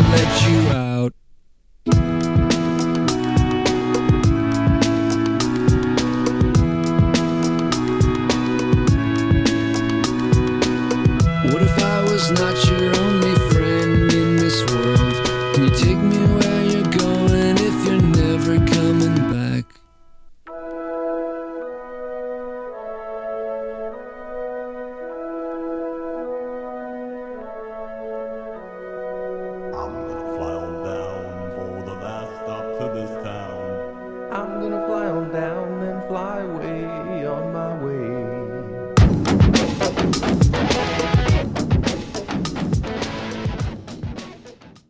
let you out. What if I was not your only friend in this world? Can you take me where you're going if you're never coming back? I'm gonna